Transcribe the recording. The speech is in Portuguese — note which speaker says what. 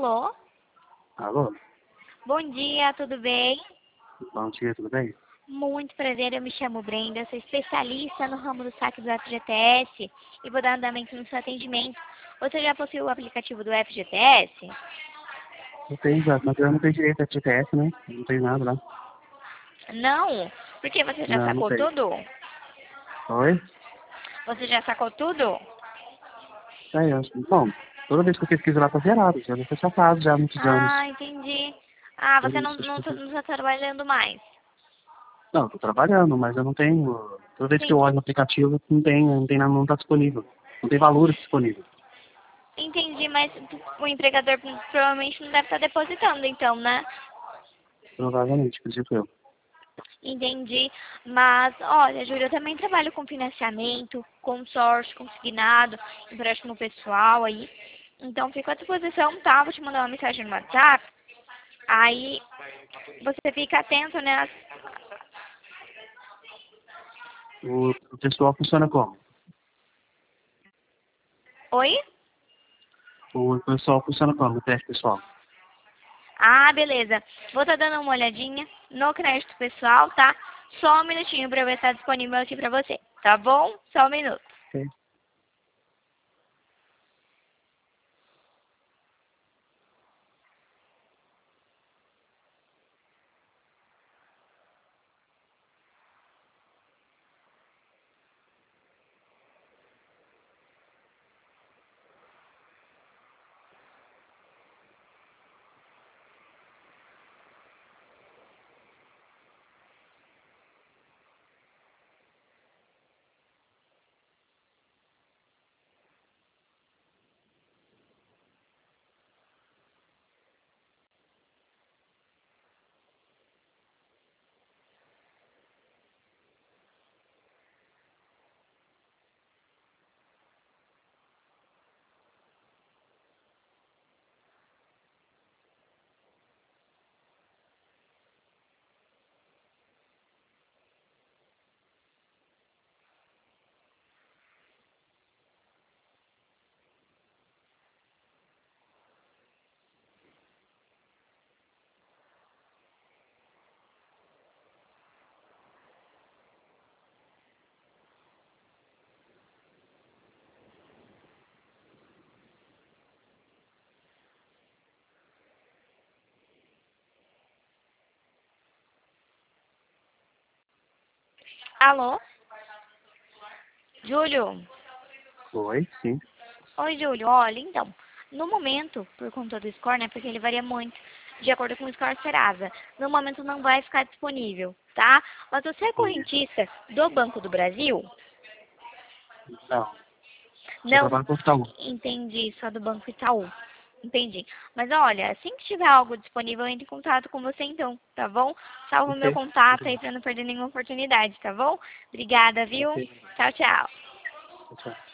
Speaker 1: Alô?
Speaker 2: Alô?
Speaker 1: Bom dia, tudo bem?
Speaker 2: Bom dia, tudo bem?
Speaker 1: Muito prazer, eu me chamo Brenda, sou especialista no ramo do saque do FGTS e vou dar andamento no seu atendimento. Você já possuiu o aplicativo do FGTS?
Speaker 2: Eu tenho já, mas eu não tenho direito a FGTS, né? Eu não tenho nada lá.
Speaker 1: Não? Porque você já
Speaker 2: Não
Speaker 1: sacou
Speaker 2: tenho.
Speaker 1: tudo?
Speaker 2: Oi?
Speaker 1: Você já sacou tudo?
Speaker 2: Bom, toda vez que eu pesquiso lá tá zerado, já não foi safado já há muitos anos.
Speaker 1: Ah, entendi. Ah,
Speaker 2: Por
Speaker 1: você não,
Speaker 2: isso, acho
Speaker 1: não,
Speaker 2: que
Speaker 1: não está trabalhando mais.
Speaker 2: não, tô trabalhando, mas eu não tenho. Toda vez que eu
Speaker 1: Entendi.
Speaker 2: olho no aplicativo, não tá disponível. Não tem valores disponíveis.
Speaker 1: Entendi, mas o empregador provavelmente não deve estar depositando então, né?
Speaker 2: Provavelmente, acredito eu.
Speaker 1: Entendi. Mas, olha, Júlia, eu também trabalho com financiamento, consórcio, consignado, empréstimo pessoal aí. Então, fico à disposição, tá? Vou te mandar uma mensagem no WhatsApp. Aí, você fica atento, né?
Speaker 2: O pessoal funciona como?
Speaker 1: Oi?
Speaker 2: O pessoal funciona como? O teste pessoal.
Speaker 1: Ah, beleza. Vou estar dando uma olhadinha no crédito pessoal, tá? Só um minutinho pra eu ver se tá disponível aqui pra você. Tá bom? Só um minuto.
Speaker 2: Ok.
Speaker 1: Alô? Júlio?
Speaker 2: Oi, sim.
Speaker 1: Oi, Júlio. Olha, então, no momento, por conta do score, né, porque ele varia muito de acordo com o score Serasa, no momento não vai ficar disponível, tá? Mas você é
Speaker 2: Entendi.
Speaker 1: correntista do Banco do Brasil?
Speaker 2: Não, só
Speaker 1: Não,
Speaker 2: trabalho com Itaú.
Speaker 1: entendi, só do Banco Itaú. Entendi. Mas olha, assim que tiver algo disponível, entre em contato com você então, tá bom? Salva o meu
Speaker 2: Ok.
Speaker 1: contato aí
Speaker 2: Obrigado.
Speaker 1: pra não perder nenhuma oportunidade, tá bom? Obrigada, viu?
Speaker 2: Ok.
Speaker 1: Tchau, tchau.
Speaker 2: Tchau.